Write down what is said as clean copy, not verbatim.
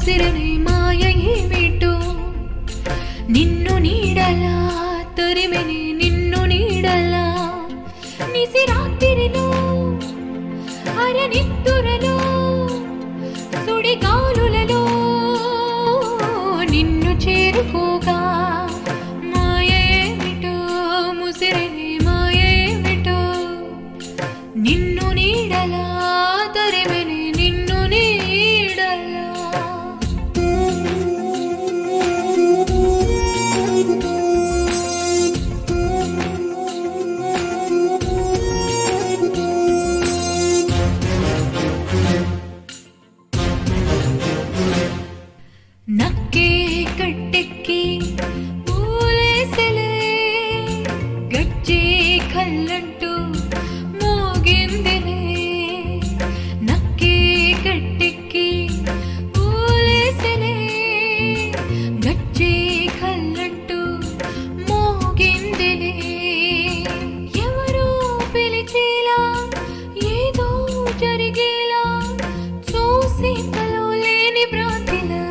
ముసిరని మాయ ఏమిటో నిన్ను నీడలా తరిమెని నిన్ను నీడలా నిసి రాత్రిలో అరనిత్తురలో సుడిగాలులలో నిన్ను చేరుకోగా మాయ ఏమిటో ముసిరని మాయ ఏమిటో నిన్ను నీడలా తరిమెని నిన్ను నీడలా నక్కే కట్టెక్కి ఊలేసలే గజ్జే కళ్ళంటూ మోగిందిలే నక్కే కట్టెక్కి ఊలేసలే గజ్జే కళ్ళంటూ మోగిందిలే ఎవరో పిలిచేలా ఏదో జరిగేలా చూసి తలో లేని భ్రాంతిలా